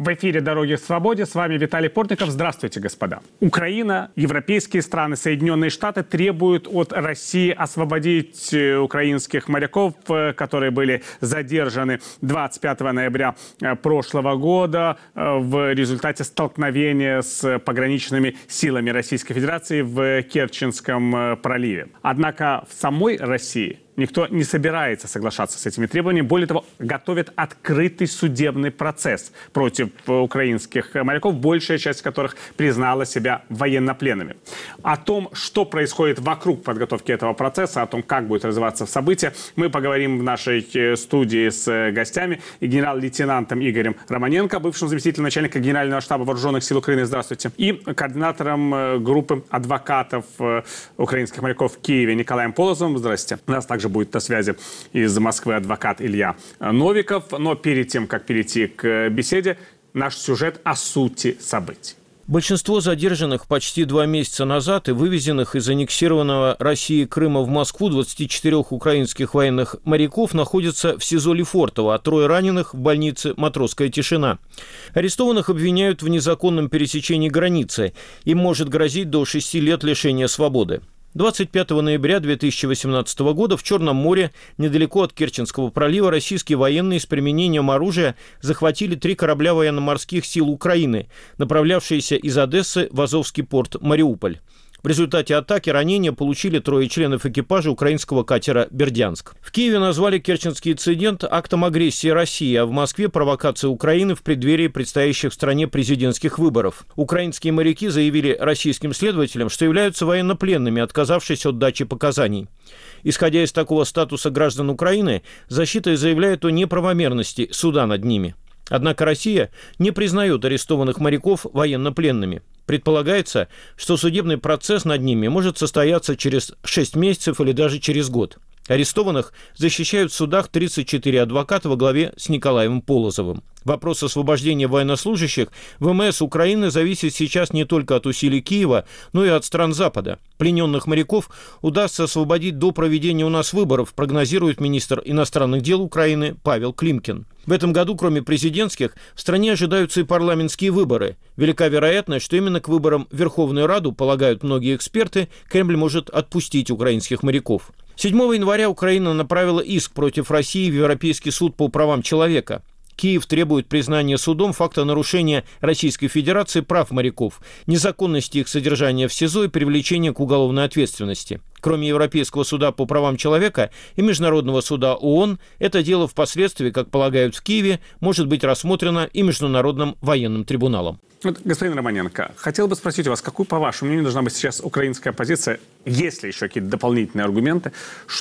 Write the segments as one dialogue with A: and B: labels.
A: В эфире «Дороги к свободе». С вами Виталий Портников. Здравствуйте, господа. Украина, европейские страны, Соединенные Штаты требуют от России освободить украинских моряков, которые были задержаны 25 ноября прошлого года в результате столкновения с пограничными силами Российской Федерации в Керченском проливе. Однако в самой России никто не собирается соглашаться с этими требованиями. Более того, готовят открытый судебный процесс против украинских моряков, большая часть которых признала себя военнопленными. О том, что происходит вокруг подготовки этого процесса, о том, как будет развиваться события, мы поговорим в нашей студии с гостями. И генерал-лейтенантом Игорем Романенко, бывшим заместителем начальника Генерального штаба Вооруженных сил Украины. Здравствуйте. И координатором группы адвокатов украинских моряков в Киеве Николаем Полозовым. Здравствуйте. У нас также будет на связи из Москвы адвокат Илья Новиков. Но перед тем, как перейти к беседе, наш сюжет о сути событий.
B: Большинство задержанных почти 2 месяца назад и вывезенных из аннексированного Россией Крыма в Москву 24 украинских военных моряков находятся в СИЗО Лефортово, а 3 раненых в больнице «Матросская тишина». Арестованных обвиняют в незаконном пересечении границы. Им может грозить до 6 лет лишения свободы. 25 ноября 2018 года в Черном море, недалеко от Керченского пролива, российские военные с применением оружия захватили 3 корабля военно-морских сил Украины, направлявшиеся из Одессы в Азовский порт Мариуполь. В результате атаки ранения получили 3 членов экипажа украинского катера «Бердянск». В Киеве назвали керченский инцидент актом агрессии России, а в Москве – провокацией Украины в преддверии предстоящих в стране президентских выборов. Украинские моряки заявили российским следователям, что являются военнопленными, отказавшись от дачи показаний. Исходя из такого статуса граждан Украины, защита заявляет о неправомерности суда над ними. Однако Россия не признает арестованных моряков военнопленными. Предполагается, что судебный процесс над ними может состояться через 6 месяцев или даже через год. Арестованных защищают в судах 34 адвоката во главе с Николаем Полозовым. Вопрос освобождения военнослужащих ВМС Украины зависит сейчас не только от усилий Киева, но и от стран Запада. Плененных моряков удастся освободить до проведения у нас выборов, прогнозирует министр иностранных дел Украины Павел Климкин. В этом году, кроме президентских, в стране ожидаются и парламентские выборы. Велика вероятность, что именно к выборам в Верховную Раду, полагают многие эксперты, Кремль может отпустить украинских моряков. 7 января Украина направила иск против России в Европейский суд по правам человека. Киев требует признания судом факта нарушения Российской Федерации прав моряков, незаконности их содержания в СИЗО и привлечения к уголовной ответственности. Кроме Европейского суда по правам человека и Международного суда ООН, это дело впоследствии, как полагают в Киеве, может быть рассмотрено и Международным военным трибуналом.
A: Господин Романенко, хотел бы спросить у вас, какой, по вашему мнению, должна быть сейчас украинская позиция, есть ли еще какие-то дополнительные аргументы,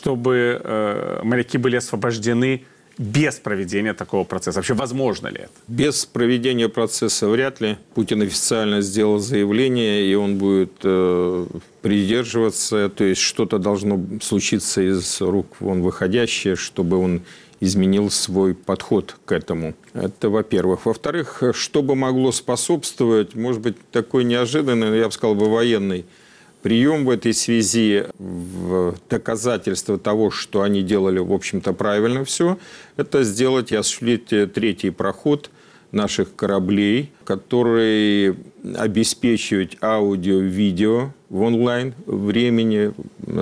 A: чтобы моряки были освобождены без проведения такого процесса? Вообще, возможно ли это?
C: Без проведения процесса вряд ли. Путин официально сделал заявление, и он будет придерживаться. То есть что-то должно случиться из рук вон выходящее, чтобы он изменил свой подход к этому. Это во-первых. Во-вторых, что бы могло способствовать, может быть, такой неожиданный, я бы сказал, военный прием в этой связи, в доказательство того, что они делали, в общем-то, правильно все, это сделать и осуществить 3-й проход наших кораблей, который обеспечивает аудио-видео в онлайн времени,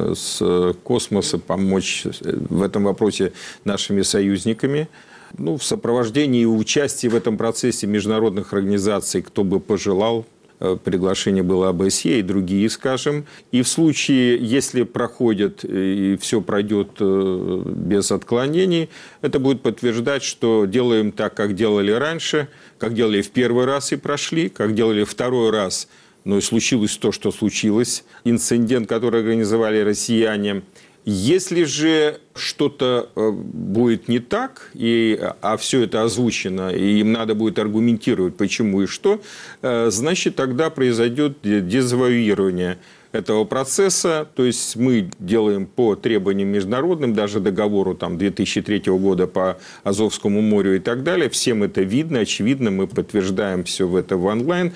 C: с космоса помочь в этом вопросе нашими союзниками. В сопровождении и участии в этом процессе международных организаций, кто бы пожелал. Приглашение было ОБСЕ и другие, скажем. И в случае, если проходит и все пройдет без отклонений, это будет подтверждать, что делаем так, как делали раньше, как делали в первый раз и прошли, как делали второй раз, но и случилось то, что случилось. Инцидент, который организовали россияне. Если же что-то будет не так, а все это озвучено, и им надо будет аргументировать, почему и что, значит, тогда произойдет дезавуирование этого процесса. То есть мы делаем по требованиям международным, даже договору 2003 года по Азовскому морю и так далее. Всем это видно, очевидно, мы подтверждаем все это в онлайн.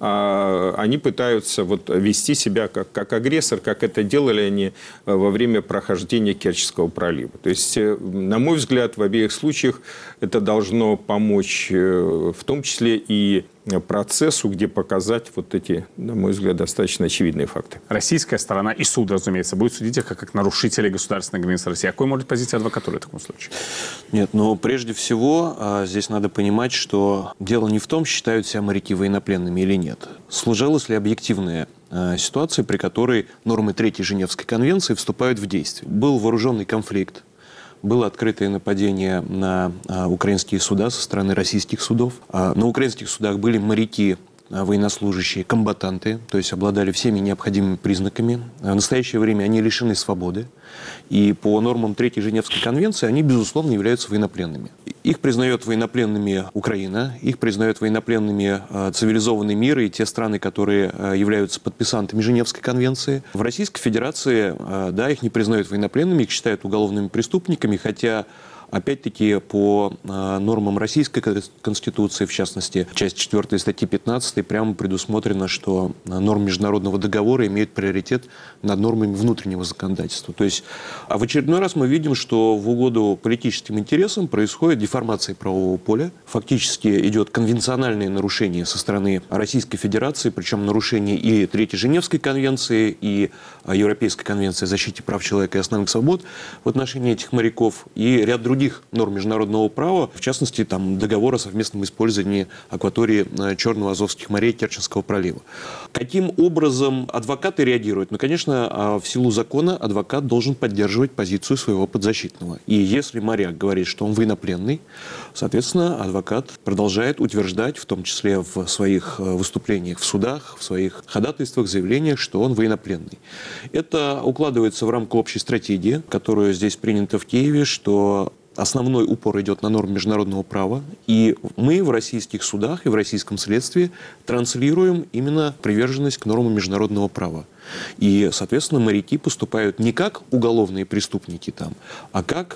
C: Они пытаются вести себя как агрессор, как это делали они во время прохождения Керченского пролива. пролива. То есть, на мой взгляд, в обеих случаях это должно помочь в том числе и процессу, где показать вот эти, на мой взгляд, достаточно очевидные факты.
A: Российская сторона и суд, разумеется, будет судить их как нарушителей государственной границы России. Какой может быть позиция адвокатуры в таком случае?
D: Нет, но прежде всего здесь надо понимать, что дело не в том, считают себя моряки военнопленными или нет. Сложилась ли объективная ситуация, при которой нормы 3-й Женевской конвенции вступают в действие. Был вооруженный конфликт, было открытое нападение на украинские суда со стороны российских судов. На украинских судах были моряки, военнослужащие, комбатанты, то есть обладали всеми необходимыми признаками. В настоящее время они лишены свободы. И по нормам 3-й Женевской конвенции они, безусловно, являются военнопленными. Их признает военнопленными Украина, их признает военнопленными цивилизованный мир и те страны, которые являются подписантами Женевской конвенции. В Российской Федерации, да, их не признают военнопленными, их считают уголовными преступниками, хотя опять-таки, по нормам Российской Конституции, в частности, часть 4 статьи 15, прямо предусмотрено, что нормы международного договора имеют приоритет над нормами внутреннего законодательства. То есть, в очередной раз мы видим, что в угоду политическим интересам происходит деформация правового поля. Фактически идет конвенциональное нарушение со стороны Российской Федерации, причем нарушение и 3-й Женевской конвенции, и Европейской конвенции о защите прав человека и основных свобод в отношении этих моряков, и ряд других норм международного права, в частности, там, договор о совместном использовании акватории Черного, Азовских морей, Керченского пролива. Каким образом адвокаты реагируют? Ну, конечно, в силу закона адвокат должен поддерживать позицию своего подзащитного. И если моряк говорит, что он военнопленный, соответственно, адвокат продолжает утверждать, в том числе в своих выступлениях в судах, в своих ходатайствах, заявлениях, что он военнопленный. Это укладывается в рамку общей стратегии, которая здесь принята в Киеве, что основной упор идет на нормы международного права, и мы в российских судах и в российском следствии транслируем именно приверженность к нормам международного права. И, соответственно, моряки поступают не как уголовные преступники там, а как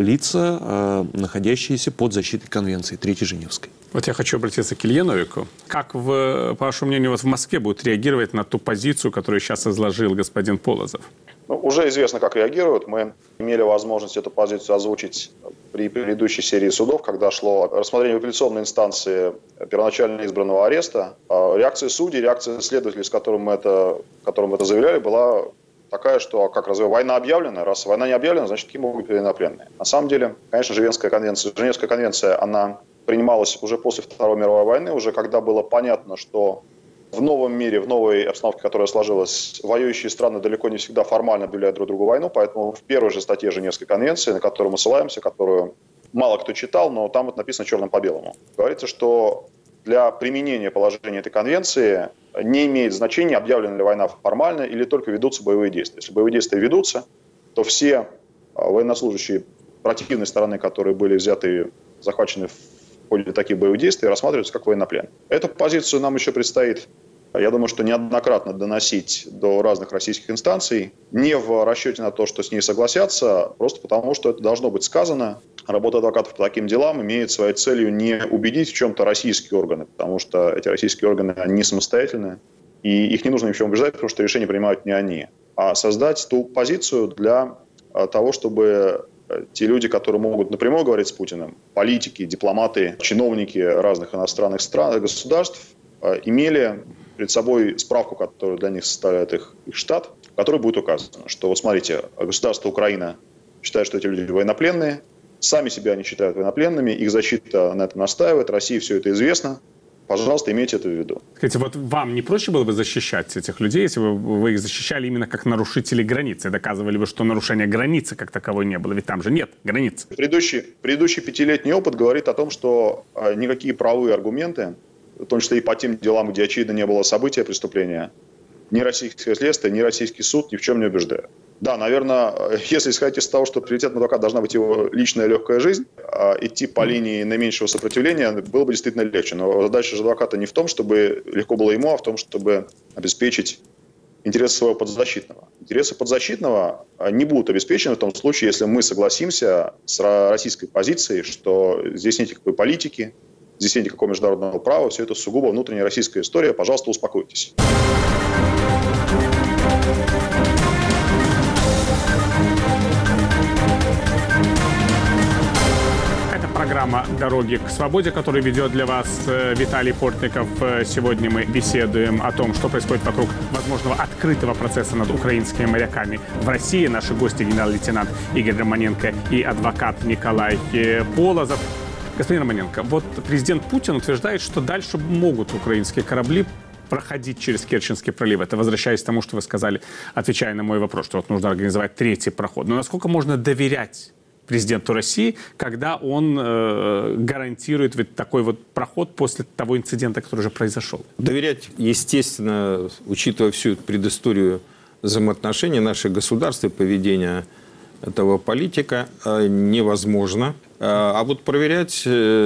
D: лица, находящиеся под защитой Конвенции 3-й Женевской.
A: Вот я хочу обратиться к Илье Новику. Как, по вашему мнению, вот в Москве будут реагировать на ту позицию, которую сейчас изложил господин Полозов?
E: Ну, уже известно, как реагируют. Мы имели возможность эту позицию озвучить при предыдущей серии судов, когда шло рассмотрение в апелляционной инстанции первоначально избранного ареста. Реакция судей, реакция следователей, с которым мы это заявляли, была такая, что как разве война объявлена? Раз война не объявлена, значит, какие могут быть военнопленные? На самом деле, конечно, Женевская конвенция, она принималась уже после Второй мировой войны, уже когда было понятно, что в новом мире, в новой обстановке, которая сложилась, воюющие страны далеко не всегда формально объявляют друг другу войну, поэтому в первой же статье Женевской конвенции, на которую мы ссылаемся, которую мало кто читал, но там вот написано черным по белому, говорится, что для применения положения этой конвенции не имеет значения, объявлена ли война формально или только ведутся боевые действия. Если боевые действия ведутся, то все военнослужащие противной стороны, которые были взяты, захвачены в ходе таких боевых действий, рассматриваются как военнопленные. Эту позицию нам еще предстоит, я думаю, что неоднократно доносить до разных российских инстанций, не в расчете на то, что с ней согласятся, просто потому, что это должно быть сказано. Работа адвокатов по таким делам имеет своей целью не убедить в чем-то российские органы, потому что эти российские органы, они не самостоятельны, и их не нужно ни в чем убеждать, потому что решения принимают не они, а создать ту позицию для того, чтобы те люди, которые могут напрямую говорить с Путиным, политики, дипломаты, чиновники разных иностранных стран, государств, имели перед собой справку, которую для них составляет их штат, в которой будет указано, что вот смотрите, государство Украина считает, что эти люди военнопленные, сами себя они считают военнопленными, их защита на этом настаивает, России все это известно. Пожалуйста, имейте это в виду.
A: Скажите, вот вам не проще было бы защищать этих людей, если бы вы их защищали именно как нарушителей границы? Доказывали бы, что нарушения границы как таковой не было? Ведь там же нет границы.
E: Предыдущий 5-летний опыт говорит о том, что никакие правовые аргументы, в том числе и по тем делам, где очевидно не было события преступления, ни российское следствие, ни российский суд ни в чем не убеждают. Да, наверное, если исходить из того, что приоритетом адвоката должна быть его личная легкая жизнь, идти по линии наименьшего сопротивления было бы действительно легче. Но задача же адвоката не в том, чтобы легко было ему, а в том, чтобы обеспечить интересы своего подзащитного. Интересы подзащитного не будут обеспечены в том случае, если мы согласимся с российской позицией, что здесь нет никакой политики, здесь нет никакого международного права, все это сугубо внутренняя российская история. Пожалуйста, успокойтесь.
A: дороги к свободе, который ведет для вас Виталий Портников. Сегодня мы беседуем о том, что происходит вокруг возможного открытого процесса над украинскими моряками в России. Наши гости — генерал-лейтенант Игорь Романенко и адвокат Николай Полозов. Господин Романенко, вот президент Путин утверждает, что дальше могут украинские корабли проходить через Керченский пролив. Это возвращаясь к тому, что вы сказали, отвечая на мой вопрос, что вот нужно организовать третий проход. Но насколько можно доверять президенту России, когда он гарантирует ведь такой вот проход после того инцидента, который уже произошел?
C: Доверять, естественно, учитывая всю эту предысторию взаимоотношений наших государств и поведения этого политика, невозможно. А вот проверять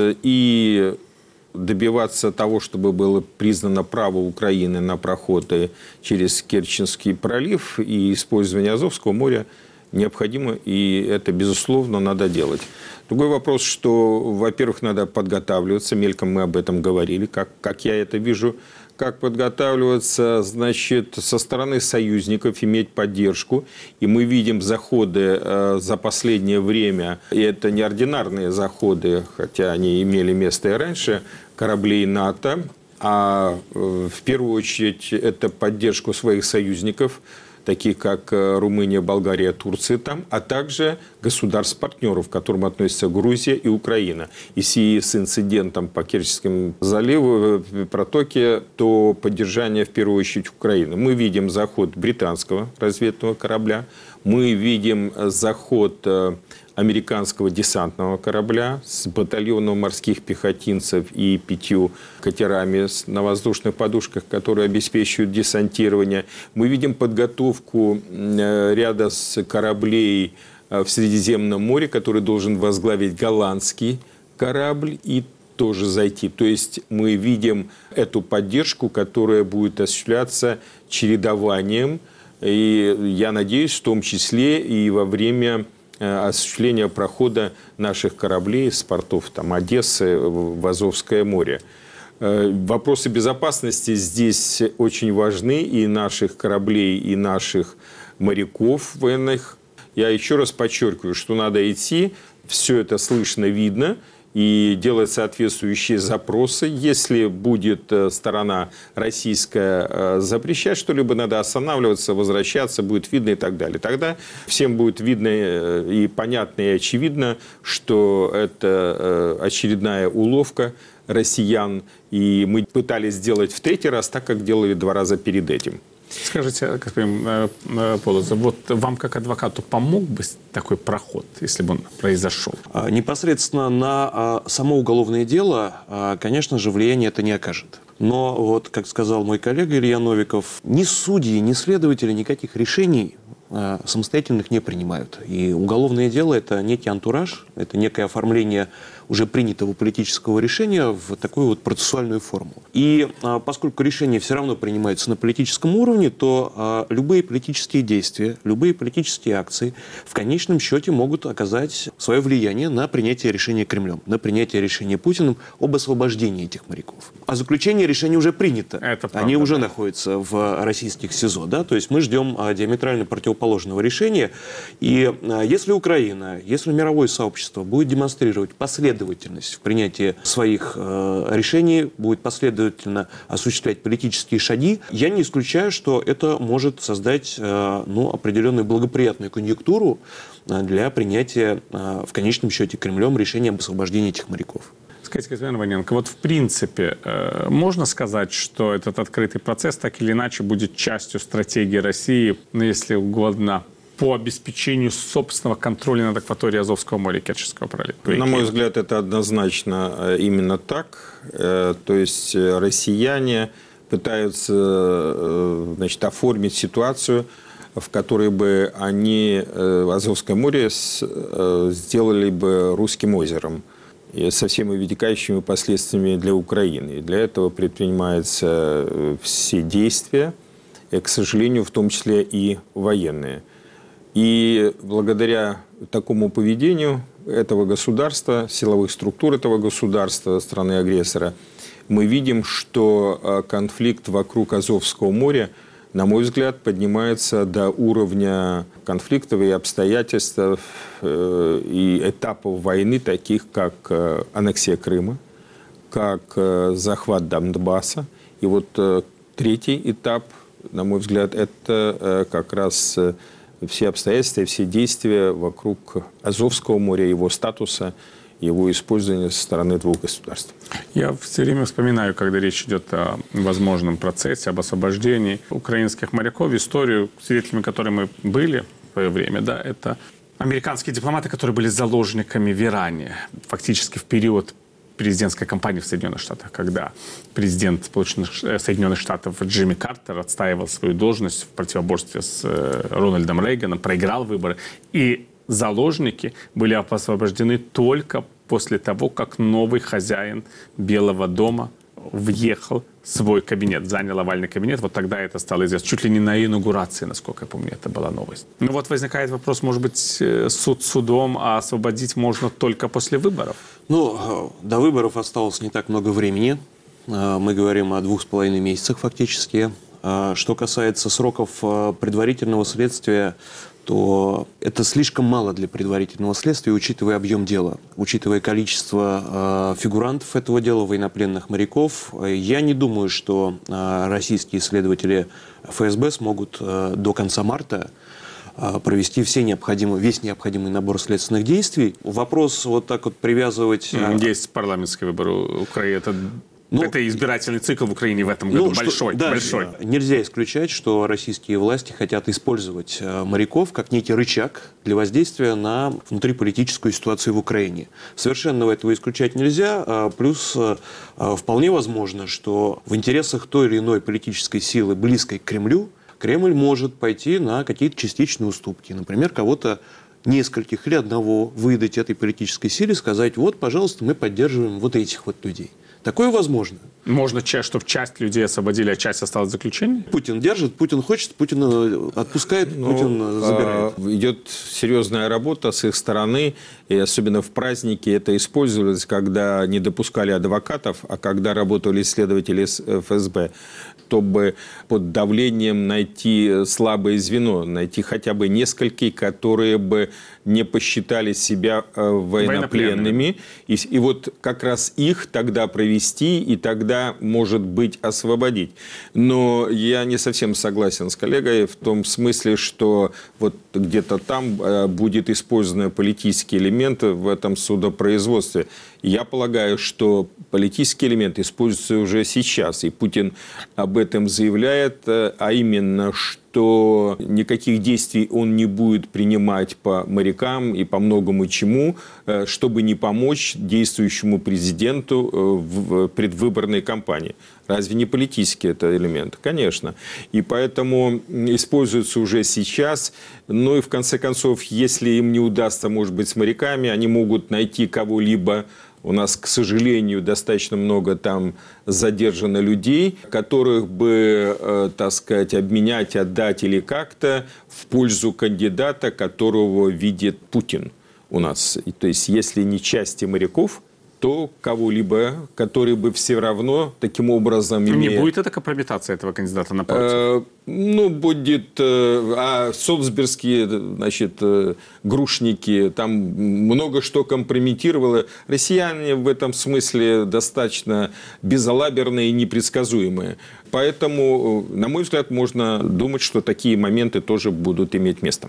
C: и добиваться того, чтобы было признано право Украины на проход через Керченский пролив и использование Азовского моря необходимо, и это, безусловно, надо делать. Другой вопрос, что, во-первых, надо подготавливаться, мельком мы об этом говорили, как я это вижу, как подготавливаться, значит, со стороны союзников, иметь поддержку. И мы видим заходы за последнее время, и это неординарные заходы, хотя они имели место и раньше, кораблей НАТО, а в первую очередь это поддержку своих союзников, таких как Румыния, Болгария, Турция там, а также государств-партнеров, к которым относятся Грузия и Украина. И в связи с инцидентом по Керченскому заливу, протоке, то поддержание в первую очередь Украины. Мы видим заход британского разведного корабля, мы видим заход американского десантного корабля с батальоном морских пехотинцев и 5 катерами на воздушных подушках, которые обеспечивают десантирование. Мы видим подготовку ряда кораблей в Средиземном море, который должен возглавить голландский корабль и тоже зайти. То есть мы видим эту поддержку, которая будет осуществляться чередованием. И я надеюсь, в том числе и во время осуществления прохода наших кораблей с портов Одессы в Азовское море. Вопросы безопасности здесь очень важны, и наших кораблей, и наших моряков военных. Я еще раз подчеркиваю, что надо идти, все это слышно, видно, и делать соответствующие запросы. Если будет сторона российская запрещать что-либо, надо останавливаться, возвращаться, будет видно и так далее. Тогда всем будет видно и понятно, и очевидно, что это очередная уловка россиян. И мы пытались сделать в третий раз так, как делали 2 раза перед этим.
A: Скажите, господин Полозов, вот вам как адвокату помог бы такой проход, если бы он произошел?
D: Непосредственно на само уголовное дело, конечно же, влияние это не окажет. Но вот, как сказал мой коллега Илья Новиков, ни судьи, ни следователи никаких решений самостоятельных не принимают. И уголовное дело – это некий антураж, это некое оформление уже принятого политического решения в такую вот процессуальную форму. И поскольку решения все равно принимаются на политическом уровне, то любые политические действия, любые политические акции в конечном счете могут оказать свое влияние на принятие решения Кремлем, на принятие решения Путиным об освобождении этих моряков. А заключение решения уже принято. Они уже находятся в российских СИЗО. Да? То есть мы ждем диаметрально противоположного решения. И если Украина, если мировое сообщество будет демонстрировать последовательность в принятии своих решений, будет последовательно осуществлять политические шаги, я не исключаю, что это может создать определенную благоприятную конъюнктуру для принятия в конечном счете Кремлем решения об освобождении этих моряков.
A: Скажите, господин Романенко, вот в принципе можно сказать, что этот открытый процесс так или иначе будет частью стратегии России, если угодно, по обеспечению собственного контроля над акваторией Азовского моря и Керченского пролива?
C: На мой взгляд, это однозначно именно так. То есть россияне пытаются оформить ситуацию, в которой бы они Азовское море сделали бы русским озером со всеми вытекающими последствиями для Украины. И для этого предпринимаются все действия, и, к сожалению, в том числе и военные. И благодаря такому поведению этого государства, силовых структур этого государства, страны-агрессора, мы видим, что конфликт вокруг Азовского моря на мой взгляд, поднимается до уровня конфликтов и обстоятельств и этапов войны, таких как аннексия Крыма, как захват Донбасса. И вот третий этап, на мой взгляд, это как раз все обстоятельства и все действия вокруг Азовского моря, его статуса, его использования со стороны двух государств.
A: Я все время вспоминаю, когда речь идет о возможном процессе, об освобождении украинских моряков, историю, свидетелями которой мы были в свое время, да, это американские дипломаты, которые были заложниками в Иране, фактически в период президентской кампании в Соединенных Штатах, когда президент Соединенных Штатов Джимми Картер отстаивал свою должность в противоборстве с Рональдом Рейганом, проиграл выборы, и заложники были освобождены только после того, как новый хозяин Белого дома въехал в свой кабинет, занял овальный кабинет. Вот тогда это стало известно. Чуть ли не на инаугурации, насколько я помню, это была новость. Ну вот возникает вопрос, может быть, суд судом, а освободить можно только после выборов?
D: Ну, до выборов осталось не так много времени. Мы говорим о 2,5 месяцах фактически. Что касается сроков предварительного следствия, то это слишком мало для предварительного следствия, учитывая объем дела, учитывая количество фигурантов этого дела, военнопленных моряков. Я не думаю, что российские следователи ФСБ смогут до конца марта провести весь необходимый набор следственных действий. Вопрос вот так вот привязывать...
A: Есть парламентские выборы Украины. Это избирательный цикл в Украине в этом году большой.
D: Нельзя исключать, что российские власти хотят использовать моряков как некий рычаг для воздействия на внутриполитическую ситуацию в Украине. Совершенно этого исключать нельзя. Плюс вполне возможно, что в интересах той или иной политической силы, близкой к Кремлю, Кремль может пойти на какие-то частичные уступки. Например, кого-то нескольких или одного выдать этой политической силе, сказать: вот, пожалуйста, мы поддерживаем вот этих вот людей. Такое возможно.
A: Можно, чтобы часть людей освободили, а часть осталась в заключении?
D: Путин держит, Путин хочет, Путин отпускает, Путин забирает.
C: Идет серьезная работа с их стороны, и особенно в праздники это использовалось, когда не допускали адвокатов, а когда работали следователи ФСБ, чтобы под давлением найти слабое звено, найти хотя бы нескольких, которые бы не посчитали себя военнопленными. И вот как раз их тогда провести, и тогда, может быть, освободить. Но я не совсем согласен с коллегой в том смысле, что вот где-то там будет использован политический элемент в этом судопроизводстве. Я полагаю, что политический элемент используется уже сейчас, и Путин об этом заявляет, а именно, что никаких действий он не будет принимать по морякам и по многому чему, чтобы не помочь действующему президенту в предвыборной кампании. Разве не политический это элемент? Конечно. И поэтому используется уже сейчас. Ну и в конце концов, если им не удастся, может быть, с моряками, они могут найти кого-либо. У нас, к сожалению, достаточно много там задержано людей, которых бы, так сказать, обменять, отдать или как-то в пользу кандидата, которого видит Путин у нас. То есть, если не части моряков, то кого-либо, который бы все равно таким образом...
A: Не будет это компрометация этого кандидата напротив?
C: Будет... А солсбергские, значит, грушники, там много что компрометировало. Россияне в этом смысле достаточно безалаберные и непредсказуемые. Поэтому, на мой взгляд, можно думать, что такие моменты тоже будут иметь место.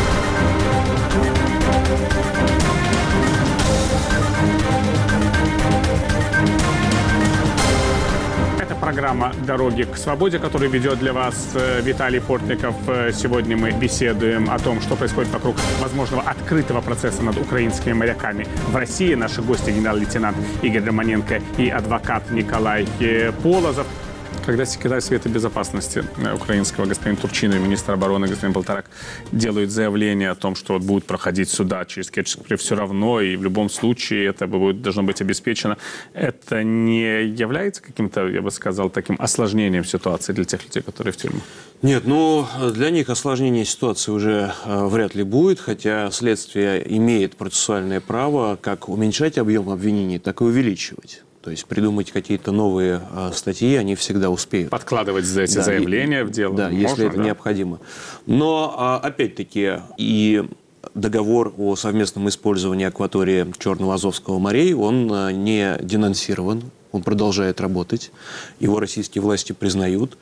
A: Программа «Дороги к свободе», которую ведет для вас Виталий Портников. Сегодня мы беседуем о том, что происходит вокруг возможного открытого процесса над украинскими моряками в России. Наши гости — генерал-лейтенант Игорь Романенко и адвокат Николай Полозов. Когда секретарь Совета безопасности украинского господин Турчинов и министр обороны господин Полторак делают заявление о том, что вот будут проходить суда через Керченский, все равно и в любом случае это должно быть обеспечено, это не является каким-то, я бы сказал, таким осложнением ситуации для тех людей, которые в тюрьме?
D: Нет, для них осложнение ситуации уже вряд ли будет, хотя следствие имеет процессуальное право как уменьшать объем обвинений, так и увеличивать. То есть придумать какие-то новые статьи они всегда успеют.
A: Подкладывать эти заявления в дело.
D: Да,
A: можно,
D: если это необходимо. Но, опять-таки, и договор о совместном использовании акватории Черного Азовского морей, он не денонсирован, он продолжает работать. Его российские власти признают.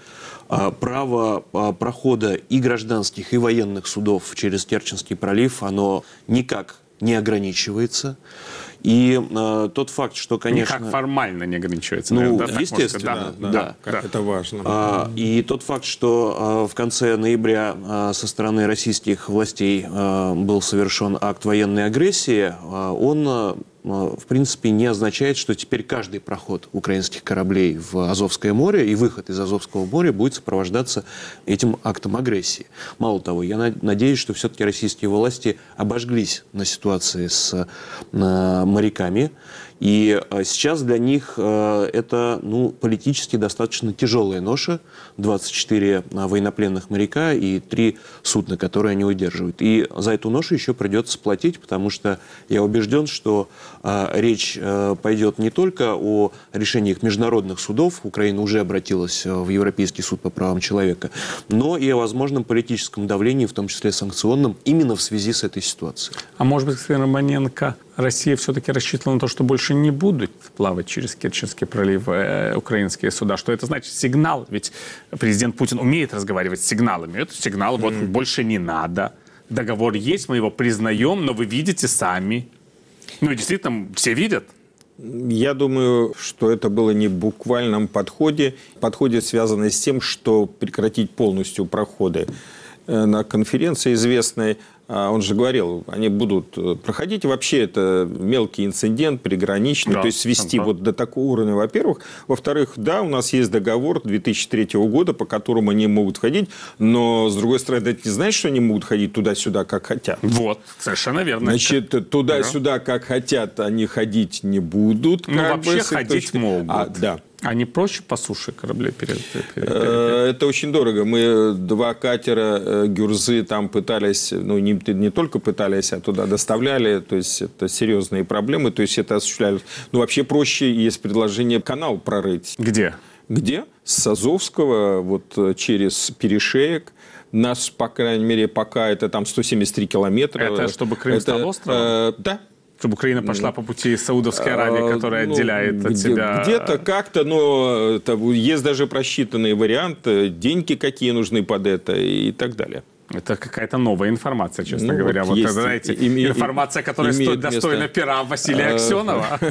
D: Право прохода и гражданских, и военных судов через Керченский пролив, оно никак не ограничивается. И тот факт, что, конечно...
A: Никак формально не ограничивается.
D: Ну,
A: наверное, да?
D: естественно,
A: Да.
C: Это важно.
D: И тот факт, что в конце ноября со стороны российских властей был совершен акт военной агрессии, он, в принципе, не означает, что теперь каждый проход украинских кораблей в Азовское море и выход из Азовского моря будет сопровождаться этим актом агрессии. Мало того, я надеюсь, что все-таки российские власти обожглись на ситуации с моряками. И сейчас для них это политически достаточно тяжелая ноша. 24 военнопленных моряка и 3 судна, которые они удерживают. И за эту ношу еще придется платить, потому что я убежден, что речь пойдет не только о решениях международных судов, Украина уже обратилась в Европейский суд по правам человека, но и о возможном политическом давлении, в том числе санкционном, именно в связи с этой ситуацией.
A: А может быть, господин Романенко, Россия все-таки рассчитывала на то, что больше не будут плавать через Керченский пролив украинские суда? Что это значит? Сигнал. Ведь президент Путин умеет разговаривать с сигналами. Это сигнал, вот больше не надо. Договор есть, мы его признаем, но вы видите сами. Ну и действительно, все видят.
C: Я думаю, что это было не в буквальном подходе. Подходе, связанный с тем, что прекратить полностью проходы. На конференции известной он же говорил, они будут проходить. Вообще это мелкий инцидент, приграничный, то есть свести вот до такого уровня, во-первых. Во-вторых, да, у нас есть договор 2003 года, по которому они могут ходить, но, с другой стороны, это не значит, что они могут ходить туда-сюда, как хотят.
A: Вот, совершенно верно.
C: Значит, туда-сюда, как хотят, они ходить не будут.
A: Ну, вообще ходить могут.
C: Да.
A: А не проще по суше корабли
C: Это очень дорого. Мы 2 катера «Гюрзы» там пытались, не только пытались, а туда доставляли. То есть это серьезные проблемы. То есть это осуществляли. Вообще проще, есть предложение канал прорыть.
A: Где?
C: Где? С Азовского, вот через перешеек. Нас, по крайней мере, пока это там 173 километра.
A: Это чтобы Крым стал островом?
C: Да.
A: Чтобы Украина пошла по пути Саудовской Аравии, которая отделяет от себя...
C: Где-то как-то, но есть даже просчитанные варианты, деньги какие нужны под это и так далее.
A: Это какая-то новая информация, честно говоря. Вот это, знаете, информация, которая достойна пера Василия Аксенова.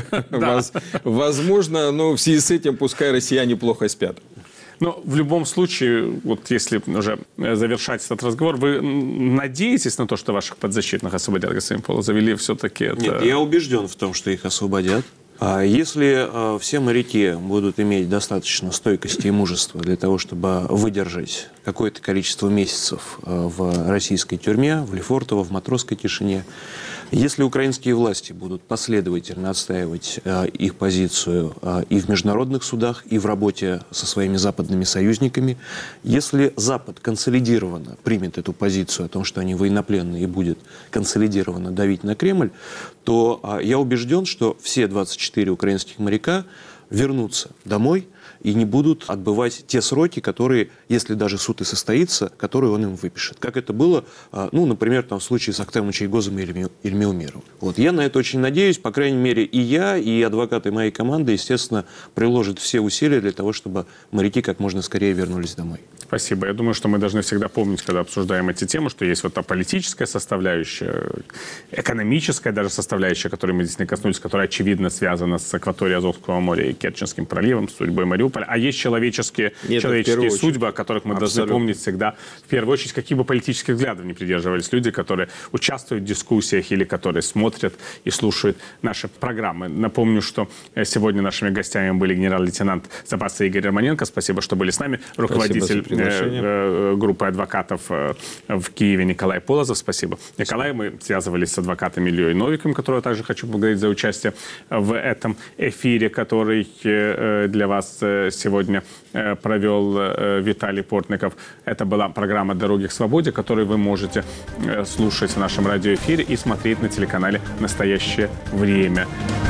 C: Возможно, но в связи с этим пускай россияне плохо спят.
A: Но в любом случае, вот если уже завершать этот разговор, вы надеетесь на то, что ваших подзащитных освободят, господин Полозов, или все-таки это...
D: Нет, я убежден в том, что их освободят. Если все моряки будут иметь достаточно стойкости и мужества для того, чтобы выдержать какое-то количество месяцев в российской тюрьме, в Лефортово, в матросской тишине, если украинские власти будут последовательно отстаивать их позицию и в международных судах, и в работе со своими западными союзниками, если Запад консолидированно примет эту позицию о том, что они военнопленные, и будет консолидированно давить на Кремль, то я убежден, что все 24 украинских моряка вернутся домой и не будут отбывать те сроки, которые, если даже суд и состоится, которые он им выпишет. Как это было, например, в случае с Актемом Чайгозом или Милмировым. Вот. Я на это очень надеюсь. По крайней мере, и я, и адвокаты моей команды, естественно, приложат все усилия для того, чтобы моряки как можно скорее вернулись домой.
A: Спасибо. Я думаю, что мы должны всегда помнить, когда обсуждаем эти темы, что есть вот та политическая составляющая, экономическая даже составляющая, которой мы здесь не коснулись, которая очевидно связана с акваторией Азовского моря и Керченским проливом, с судьбой Мариуполя. А есть человеческие судьбы, о которых мы должны помнить всегда. В первую очередь, каких бы политических взглядов не придерживались люди, которые участвуют в дискуссиях или которые смотрят и слушают наши программы. Напомню, что сегодня нашими гостями были генерал-лейтенант запаса Игорь Романенко. Спасибо, что были с нами. Руководитель группы адвокатов в Киеве Николай Полозов. Спасибо. Николай, мы связывались с адвокатом Ильей Новиком, которого также хочу поблагодарить за участие в этом эфире, который для вас сегодня провел Виталий Портников. Это была программа «Дороги к свободе», которую вы можете слушать в нашем радиоэфире и смотреть на телеканале «Настоящее время».